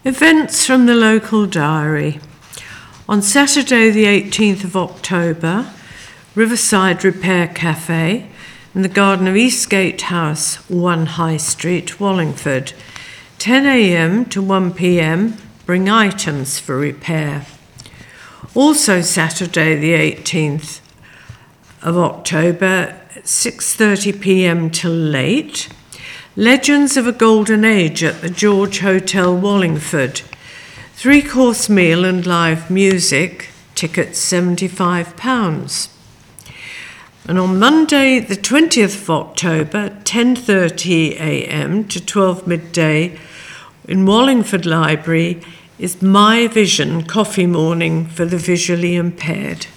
Events from the local diary. On Saturday the 18th of October, Riverside Repair Cafe in the garden of Eastgate House, 1 High Street, Wallingford. 10 a.m. to 1 p.m, bring items for repair. Also Saturday the 18th of October, 6:30 p.m. till late, Legends of a Golden Age at the George Hotel, Wallingford. 3-course meal and live music, tickets £75. And on Monday, the 20th of October, 10:30 a.m. to 12 midday, in Wallingford Library, is My Vision coffee morning for the visually impaired.